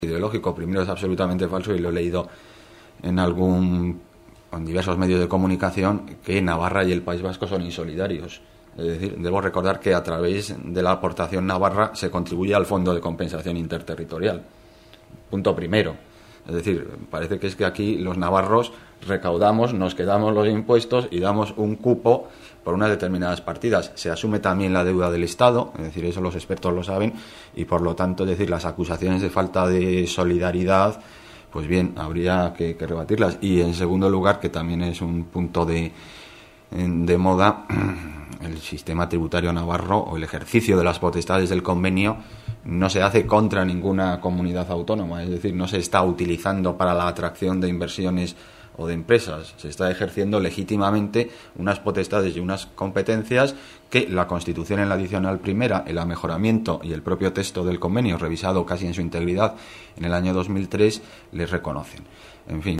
ideológico. Primero, es absolutamente falso, y lo he leído en diversos medios de comunicación, que Navarra y el País Vasco son insolidarios. Es decir, debo recordar que a través de la aportación navarra se contribuye al Fondo de Compensación Interterritorial. Punto primero. Es decir, parece que es que aquí los navarros recaudamos, nos quedamos los impuestos y damos un cupo por unas determinadas partidas. Se asume también la deuda del Estado, es decir, eso los expertos lo saben, y por lo tanto, es decir, las acusaciones de falta de solidaridad, pues bien, habría que rebatirlas. Y en segundo lugar, que también es un punto de moda, el sistema tributario navarro, o el ejercicio de las potestades del convenio, no se hace contra ninguna comunidad autónoma, es decir, no se está utilizando para la atracción de inversiones o de empresas, se está ejerciendo legítimamente unas potestades y unas competencias que la Constitución, en la adicional primera, el amejoramiento y el propio texto del convenio, revisado casi en su integridad en el año 2003, les reconocen. En fin.